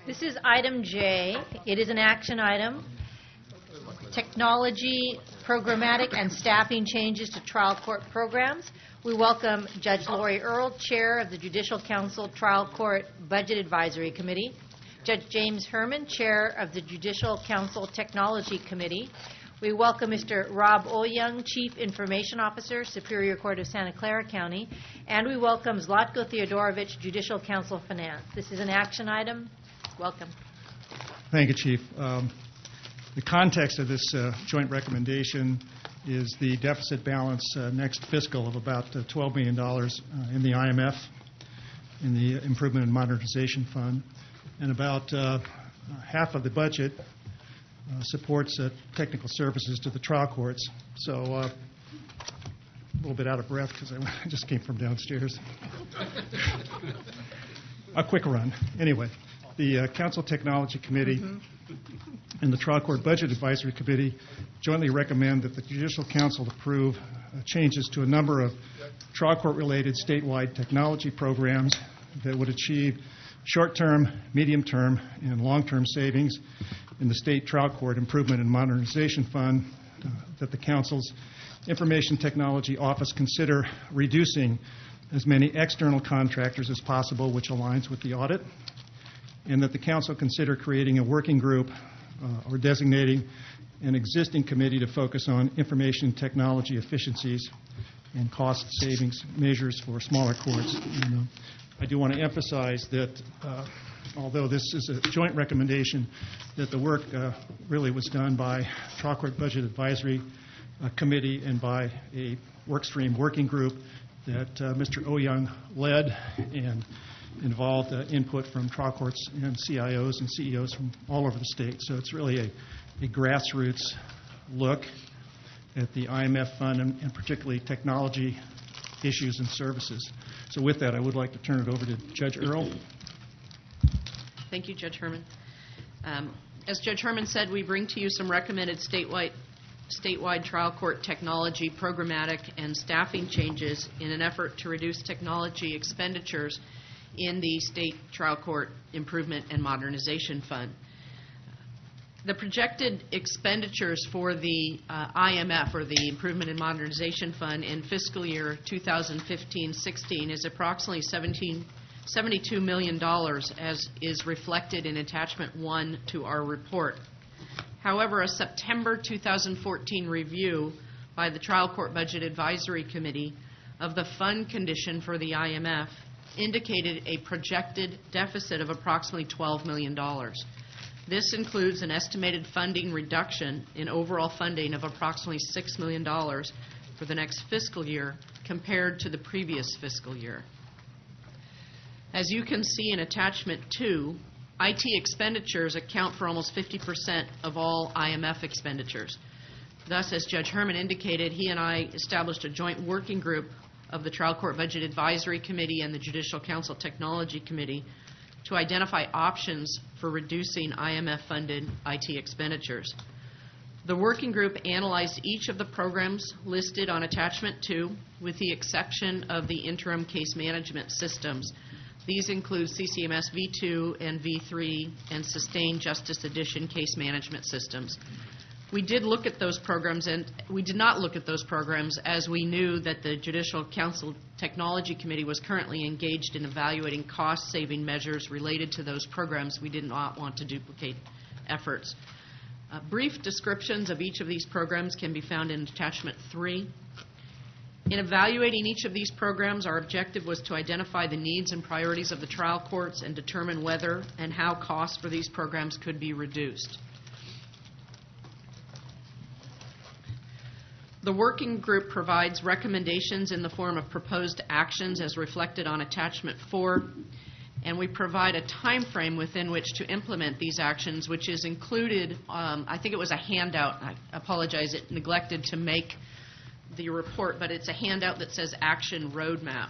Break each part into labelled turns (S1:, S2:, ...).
S1: This is item J. It is an action item. Technology, programmatic, and staffing changes to trial court programs. We welcome Judge Lori Earle, Chair of the Judicial Council Trial Court Budget Advisory Committee, Judge James Herman, Chair of the Judicial Council Technology Committee. We welcome Mr. Rob Oyoung, Chief Information Officer, Superior Court of Santa Clara County, and we welcome Zlatko Theodorovich, Judicial Council Finance. This is an action item. Welcome.
S2: Thank you, Chief. The context of this joint recommendation is the deficit balance next fiscal of about $12 million in the IMF, in the Improvement and Modernization Fund, and about half of the budget supports technical services to the trial courts. So a little bit out of breath because I just came from downstairs. A quick run. Anyway, the Council Technology Committee and the Trial Court Budget Advisory Committee jointly recommend that the Judicial Council approve changes to a number of trial court-related statewide technology programs that would achieve short-term, medium-term, and long-term savings in the State Trial Court Improvement and Modernization Fund, that the Council's Information Technology Office consider reducing as many external contractors as possible, which aligns with the audit, and that the Council consider creating a working group or designating an existing committee to focus on information technology efficiencies and cost savings measures for smaller courts. And, I do want to emphasize that although this is a joint recommendation, that the work really was done by Trial Court Budget Advisory Committee and by a workstream working group that Mr. Oyoung led and involved input from trial courts and CIOs and CEOs from all over the state. So it's really a grassroots look at the IMF fund and particularly technology issues and services. So with that, I would like to turn it over to Judge Earle.
S3: Thank you, Judge Herman. As Judge Herman said, we bring to you some recommended statewide trial court technology, programmatic, and staffing changes in an effort to reduce technology expenditures in the State Trial Court Improvement and Modernization Fund. The projected expenditures for the IMF, or the Improvement and Modernization Fund, in fiscal year 2015-16 is approximately $72 million, as is reflected in Attachment 1 to our report. However, a September 2014 review by the Trial Court Budget Advisory Committee of the fund condition for the IMF indicated a projected deficit of approximately $12 million. This includes an estimated funding reduction in overall funding of approximately $6 million for the next fiscal year compared to the previous fiscal year. As you can see in Attachment 2, IT expenditures account for almost 50% of all IMF expenditures. Thus, as Judge Herman indicated, he and I established a joint working group of the Trial Court Budget Advisory Committee and the Judicial Council Technology Committee to identify options for reducing IMF-funded IT expenditures. The working group analyzed each of the programs listed on Attachment 2, with the exception of the interim case management systems. These include CCMS V2 and V3 and Sustained Justice Edition case management systems. We did look at those programs, and we did not look at those programs as we knew that the Judicial Council Technology Committee was currently engaged in evaluating cost-saving measures related to those programs. We did not want to duplicate efforts. Brief descriptions of each of these programs can be found in Attachment 3. In evaluating each of these programs, our objective was to identify the needs and priorities of the trial courts and determine whether and how costs for these programs could be reduced. The working group provides recommendations in the form of proposed actions as reflected on Attachment 4, and we provide a time frame within which to implement these actions, which is included, I think it was a handout. I apologize, it neglected to make the report, but it's a handout that says Action Roadmap.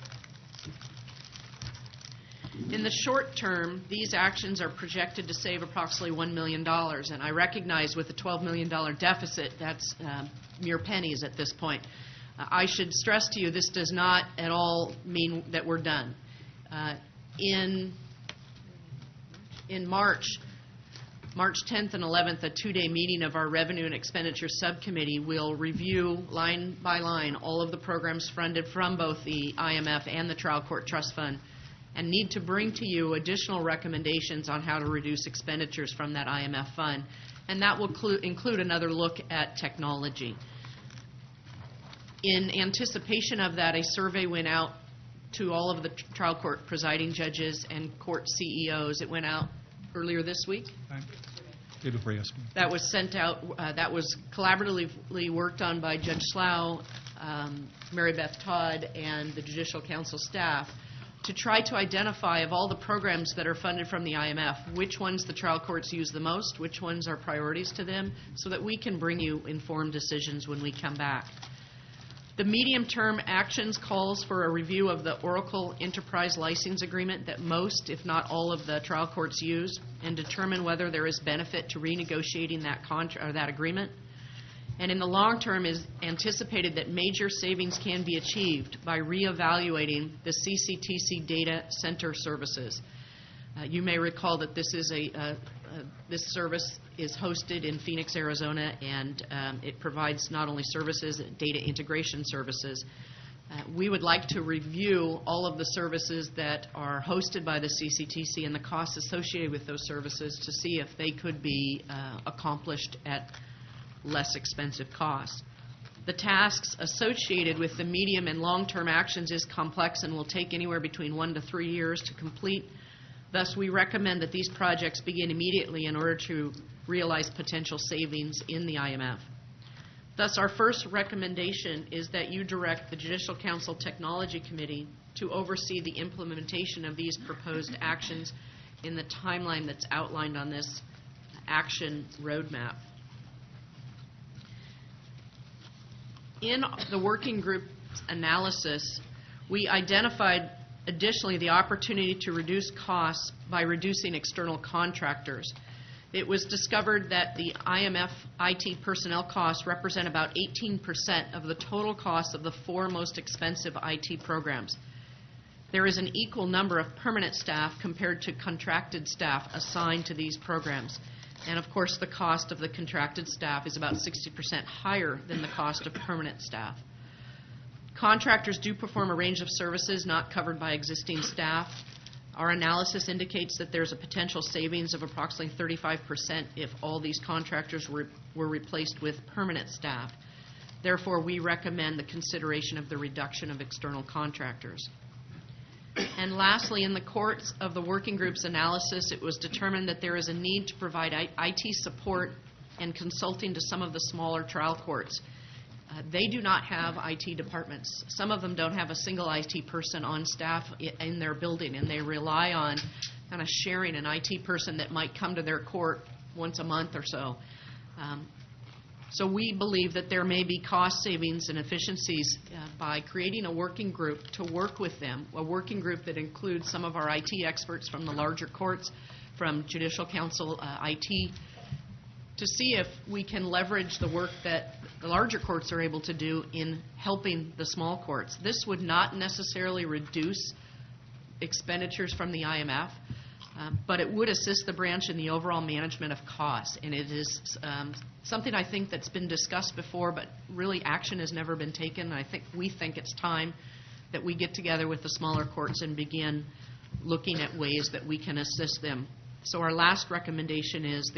S3: In the short term, these actions are projected to save approximately $1 million, and I recognize with a $12 million deficit, that's mere pennies at this point. I should stress to you this does not at all mean that we're done. In in March 10th and 11th, a two-day meeting of our Revenue and Expenditure Subcommittee will review line by line all of the programs funded from both the IMF and the Trial Court Trust Fund, and need to bring to you additional recommendations on how to reduce expenditures from that IMF fund. And that will include another look at technology. In anticipation of that, a survey went out to all of the trial court presiding judges and court CEOs. It went out earlier this week.
S2: Day before yesterday.
S3: That was sent out, that was collaboratively worked on by Judge Slough, Mary Beth Todd, and the Judicial Council staff to try to identify, of all the programs that are funded from the IMF, which ones the trial courts use the most, which ones are priorities to them, so that we can bring you informed decisions when we come back. The medium-term actions calls for a review of the Oracle Enterprise License Agreement that most, if not all, of the trial courts use, and determine whether there is benefit to renegotiating that agreement. And in the long term, is anticipated that major savings can be achieved by reevaluating the CCTC data center services. You may recall that this is this service is hosted in Phoenix, Arizona, and it provides not only services, data integration services. We would like to review all of the services that are hosted by the CCTC and the costs associated with those services to see if they could be accomplished at less expensive costs. The tasks associated with the medium and long-term actions is complex and will take anywhere between 1 to 3 years to complete. Thus, we recommend that these projects begin immediately in order to realize potential savings in the IMF. Thus, our first recommendation is that you direct the Judicial Council Technology Committee to oversee the implementation of these proposed actions in the timeline that's outlined on this action roadmap. In the working group analysis, we identified additionally the opportunity to reduce costs by reducing external contractors. It was discovered that the IMF IT personnel costs represent about 18% of the total cost of the 4 most expensive IT programs. There is an equal number of permanent staff compared to contracted staff assigned to these programs. And of course, the cost of the contracted staff is about 60% higher than the cost of permanent staff. Contractors do perform a range of services not covered by existing staff. Our analysis indicates that there's a potential savings of approximately 35% if all these contractors were replaced with permanent staff. Therefore, we recommend the consideration of the reduction of external contractors. And lastly, in the course of the working group's analysis, it was determined that there is a need to provide IT support and consulting to some of the smaller trial courts. They do not have IT departments. Some of them don't have a single IT person on staff in their building, and they rely on kind of sharing an IT person that might come to their court once a month or so. So we believe that there may be cost savings and efficiencies by creating a working group to work with them, a working group that includes some of our IT experts from the larger courts, from Judicial Council IT, to see if we can leverage the work that the larger courts are able to do in helping the small courts. This would not necessarily reduce expenditures from the IMF, but it would assist the branch in the overall management of costs. And it is something I think that's been discussed before, but really action has never been taken. We think it's time that we get together with the smaller courts and begin looking at ways that we can assist them. So our last recommendation is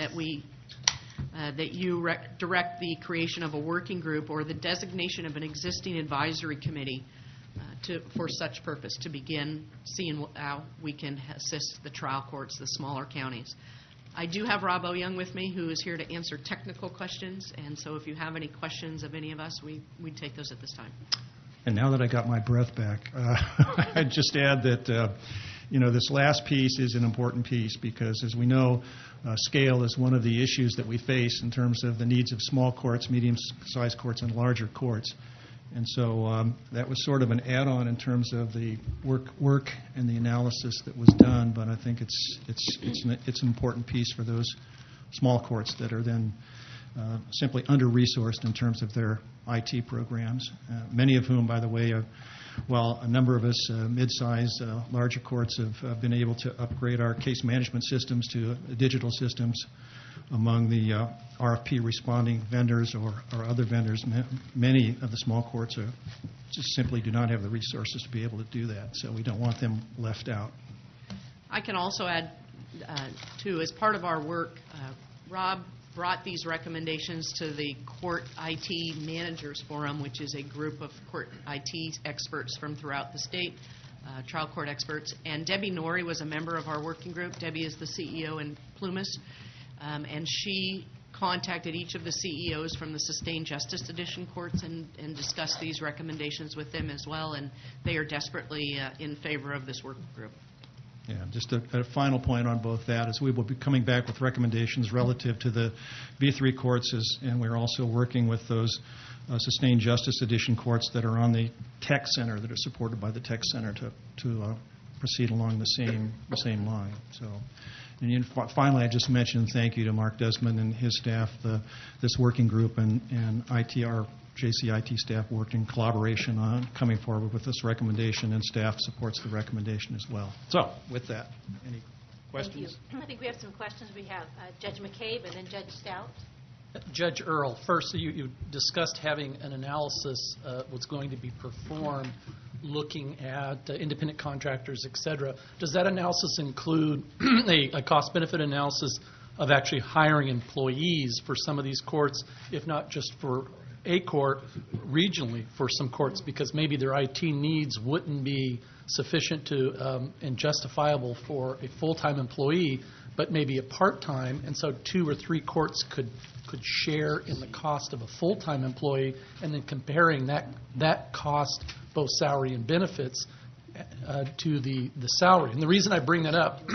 S3: that you direct the creation of a working group or the designation of an existing advisory committee for such purpose, to begin seeing how we can assist the trial courts, the smaller counties. I do have Rob Oyoung with me, who is here to answer technical questions, and so if you have any questions of any of us, we'd take those at this time.
S2: And now that I got my breath back, I'd just add that this last piece is an important piece because, as we know, scale is one of the issues that we face in terms of the needs of small courts, medium-sized courts, and larger courts. And so that was sort of an add-on in terms of the work and the analysis that was done. But I think it's an important piece for those small courts that are then simply under-resourced in terms of their IT programs, many of whom, by the way, while a number of us mid-sized, larger courts have been able to upgrade our case management systems to digital systems. Among the RFP responding vendors or other vendors, many of the small courts just simply do not have the resources to be able to do that, so we don't want them left out.
S3: I can also add, too, as part of our work, Rob brought these recommendations to the Court IT Managers Forum, which is a group of court IT experts from throughout the state, trial court experts. And Debbie Norrie was a member of our working group. Debbie is the CEO in Plumas. And she contacted each of the CEOs from the Sustained Justice Edition courts and discussed these recommendations with them as well, and they are desperately in favor of this working group.
S2: Yeah, just a final point on both that is we will be coming back with recommendations relative to the B3 courts, and we're also working with those Sustained Justice Edition courts that are on the Tech Center, that are supported by the Tech Center to proceed along the same line. So. And finally, I just mentioned thank you to Mark Desmond and his staff. This working group and ITR JCIT staff worked in collaboration on coming forward with this recommendation, and staff supports the recommendation as well. So, with that, any questions?
S1: Thank you. I think we have some questions. We have Judge McCabe and then Judge Stout.
S4: Judge Earl, first, you discussed having an analysis what's going to be performed looking at independent contractors, et cetera. Does that analysis include a cost-benefit analysis of actually hiring employees for some of these courts, if not just for a court, regionally for some courts, because maybe their IT needs wouldn't be sufficient to and justifiable for a full-time employee, but maybe a part-time, and so 2 or 3 courts could share in the cost of a full-time employee, and then comparing that cost, both salary and benefits, to the salary. And the reason I bring that up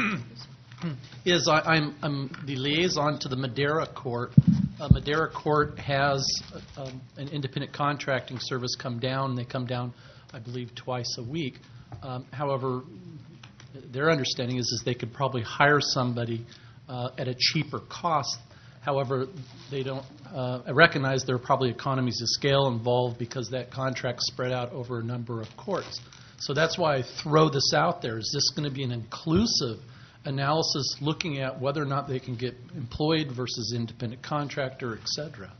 S4: is I'm the liaison to the Madera Court. Madera Court has an independent contracting service come down. They come down, I believe, twice a week. However, their understanding is they could probably hire somebody at a cheaper cost. However, they don't recognize there are probably economies of scale involved because that contract's spread out over a number of courts. So that's why I throw this out there. Is this going to be an inclusive analysis looking at whether or not they can get employed versus independent contractor, et cetera?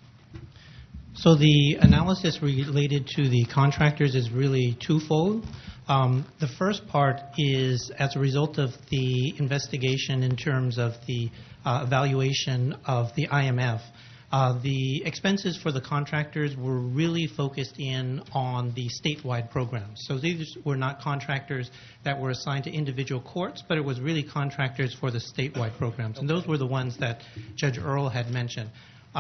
S5: So the analysis related to the contractors is really twofold. The first part is as a result of the investigation in terms of the evaluation of the IMF. The expenses for the contractors were really focused in on the statewide programs. So these were not contractors that were assigned to individual courts, but it was really contractors for the statewide programs. And those were the ones that Judge Earl had mentioned.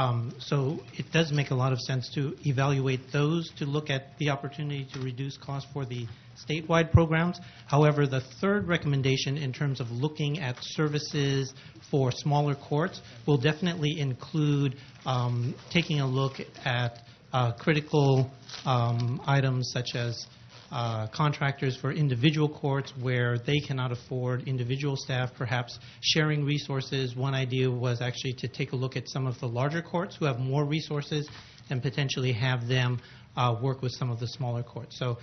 S5: So it does make a lot of sense to evaluate those to look at the opportunity to reduce costs for the statewide programs. However, the third recommendation in terms of looking at services for smaller courts will definitely include taking a look at critical items such as contractors for individual courts where they cannot afford individual staff, perhaps sharing resources. One idea was actually to take a look at some of the larger courts who have more resources and potentially have them work with some of the smaller courts. So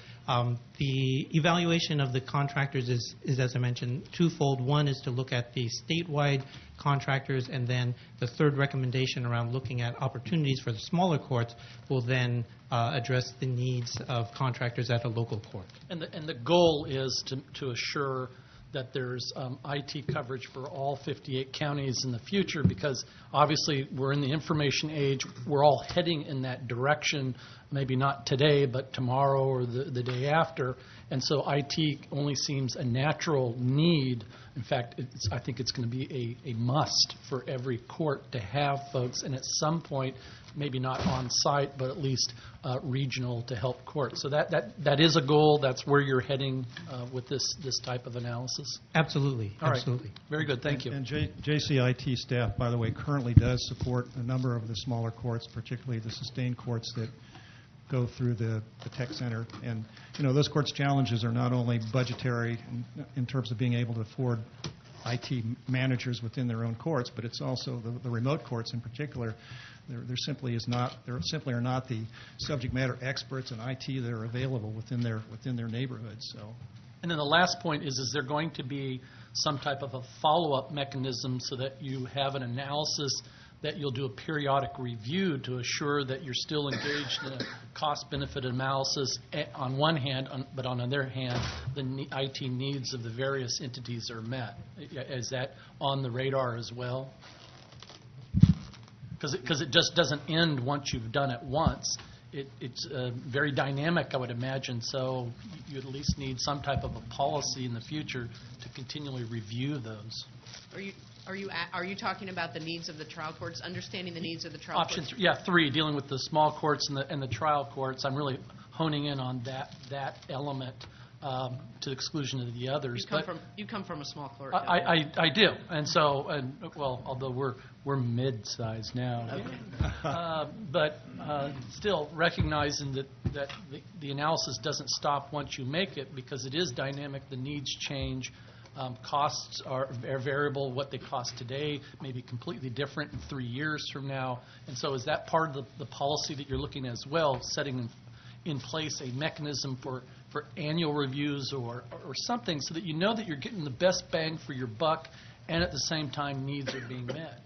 S5: the evaluation of the contractors is, as I mentioned, twofold. One is to look at the statewide contractors, and then the third recommendation around looking at opportunities for the smaller courts will then address the needs of contractors at a local court.
S4: And the goal is to assure that there's IT coverage for all 58 counties in the future, because obviously we're in the information age. We're all heading in that direction, maybe not today, but tomorrow or the day after. And so IT only seems a natural need. In fact, I think it's going to be a must for every court to have folks, and at some point, maybe not on site, but at least regional to help courts. So that is a goal. That's where you're heading with this type of analysis.
S5: Absolutely.
S4: All right.
S5: Absolutely.
S4: Very good. Thank you.
S2: And JCIT staff, by the way, currently does support a number of the smaller courts, particularly the sustained courts that go through the tech center. And, those courts' challenges are not only budgetary in terms of being able to afford IT managers within their own courts, but it's also the remote courts in particular. There simply are not the subject matter experts in IT that are available within their neighborhoods. So.
S4: And then the last point is there going to be some type of a follow-up mechanism so that you have an analysis that you'll do a periodic review to assure that you're still engaged in a cost-benefit analysis on one hand, but on the other hand, the IT needs of the various entities are met? Is that on the radar as well? Because it just doesn't end once you've done it once. It's very dynamic, I would imagine, so you at least need some type of a policy in the future to continually review those.
S3: Are you talking about the needs of the trial courts, understanding the needs of the trial
S4: Option
S3: courts?
S4: 3, dealing with the small courts and the trial courts. I'm really honing in on that element to the exclusion of the others.
S3: You come from a small court.
S4: I do, and so although we're mid-sized now, but still recognizing that the analysis doesn't stop once you make it because it is dynamic. The needs change. Costs are variable. What they cost today may be completely different in 3 years from now. And so is that part of the policy that you're looking at as well, setting in place a mechanism for annual reviews or something so that you know that you're getting the best bang for your buck and at the same time needs are being met?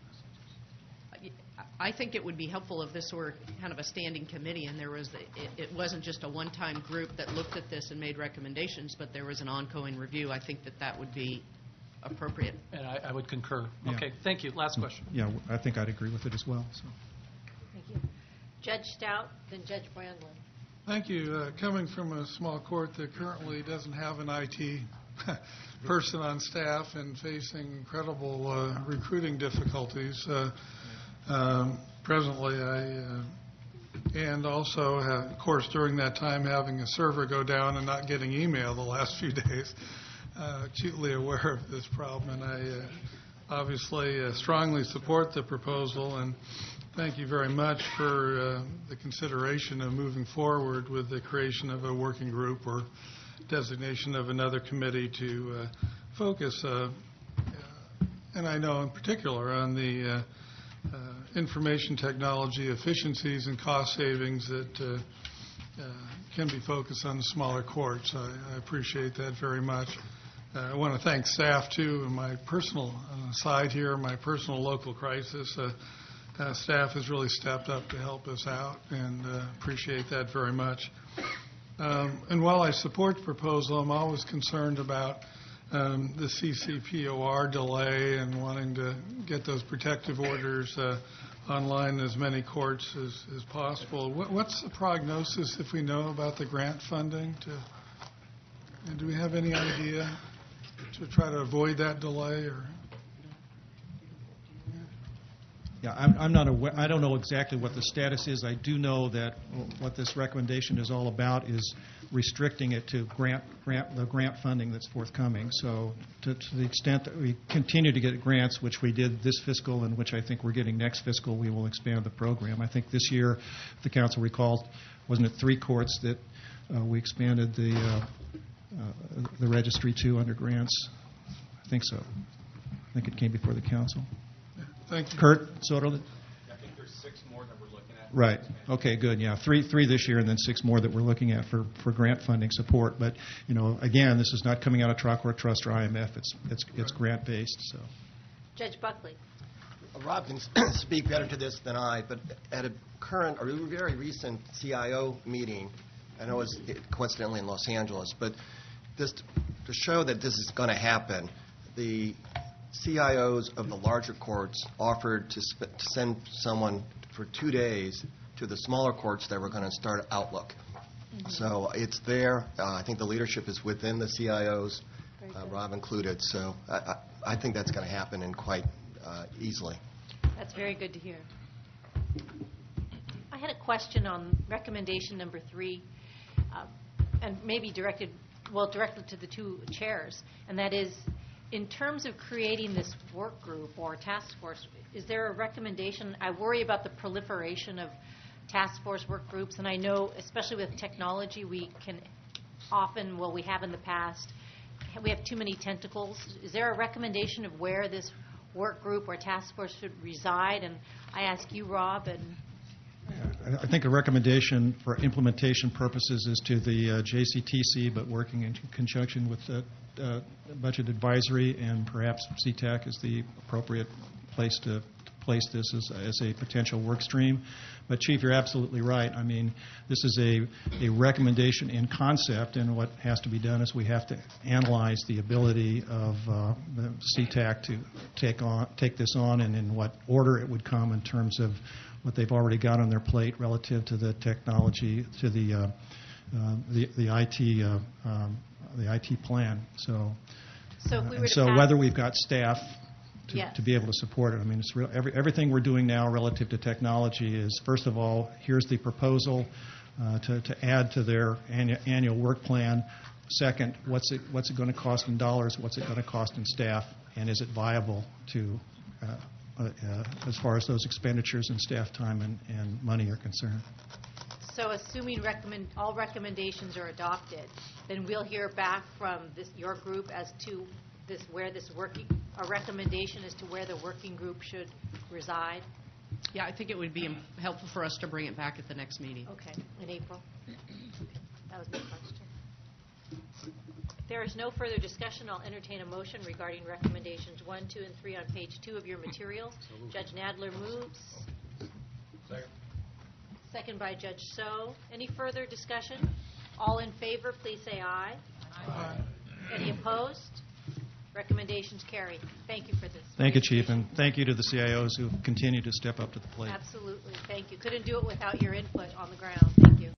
S3: I think it would be helpful if this were kind of a standing committee and it wasn't just a one-time group that looked at this and made recommendations, but there was an ongoing review. I think that would be appropriate.
S4: And I would concur.
S2: Yeah.
S4: Okay, thank you. Last question.
S2: Yeah, I think I'd agree with it as well. So.
S1: Thank you. Judge Stout, then Judge Brandlin.
S6: Thank you. Coming from a small court that currently doesn't have an IT person on staff and facing incredible recruiting difficulties, presently and also, of course, during that time having a server go down and not getting email the last few days, acutely aware of this problem. And I obviously strongly support the proposal and thank you very much for the consideration of moving forward with the creation of a working group or designation of another committee to focus, and I know in particular on the information technology efficiencies and cost savings that can be focused on the smaller courts. I appreciate that very much. I want to thank staff, too, on my personal side here, my personal local crisis. Staff has really stepped up to help us out, and appreciate that very much. And while I support the proposal, I'm always concerned about the CCPOR delay and wanting to get those protective orders online in as many courts as possible. What's the prognosis if we know about the grant funding? And do we have any idea to try to avoid that delay? Or?
S2: Yeah, I'm not aware. I don't know exactly what the status is. I do know that what this recommendation is all about is restricting it to the grant funding that's forthcoming. So to the extent that we continue to get grants, which we did this fiscal and which I think we're getting next fiscal, we will expand the program. I think this year, if the council recalls, wasn't it 3 courts that we expanded the registry to under grants? I think so. I think it came before the council.
S6: Thank you.
S2: Kurt Soderlund?
S7: I think there's 6 more that we're looking at.
S2: Right. Okay, good. Yeah, three this year and then 6 more that we're looking at for grant funding support. But, again, this is not coming out of Trial Court Trust or IMF. It's grant-based. So.
S1: Judge Buckley.
S8: Rob can speak better to this than I, but at a current or very recent CIO meeting, I know it's coincidentally in Los Angeles, but this to show that this is going to happen, the CIOs of the larger courts offered to send someone for 2 days to the smaller courts that were going to start Outlook. Mm-hmm. So it's there. I think the leadership is within the CIOs, Rob included. So I think that's going to happen and quite easily.
S1: That's very good to hear. I had a question on recommendation number 3, and maybe directly to the 2 chairs, and that is, in terms of creating this work group or task force, is there a recommendation? I worry about the proliferation of task force work groups, and I know, especially with technology, we can often, we have in the past, we have too many tentacles. Is there a recommendation of where this work group or task force should reside? And I ask you, Rob, and
S2: I think a recommendation for implementation purposes is to the JCTC, but working in conjunction with the Budget Advisory, and perhaps CTAC is the appropriate place to place this as a potential work stream. But, Chief, you're absolutely right. I mean, this is a recommendation in concept, and what has to be done is we have to analyze the ability of the CTAC to take this on, and in what order it would come in terms of what they've already got on their plate relative to the technology, to the IT plan. So
S1: if we were to
S2: so
S1: pass-
S2: whether we've got staff
S1: Yes.
S2: to be able to support it. I mean, it's everything we're doing now relative to technology is, first of all, here's the proposal to add to their annual work plan. Second, what's it going to cost in dollars? What's it going to cost in staff? And is it viable to as far as those expenditures and staff time and money are concerned?
S1: So assuming all recommendations are adopted, then we'll hear back from your group as to a recommendation as to where the working group should reside?
S3: Yeah, I think it would be helpful for us to bring it back at the next meeting.
S1: Okay, in April? That was my question. If there is no further discussion, I'll entertain a motion regarding recommendations 1, 2, and 3 on page 2 of your material. Judge Nadler moves. Second by Judge So. Any further discussion? All in favor, please say aye. Aye. Any opposed? Recommendations carry. Thank you for this.
S2: Thank you, Chief, and thank you to the CIOs who continue to step up to the plate.
S1: Absolutely. Thank you. Couldn't do it without your input on the ground. Thank you.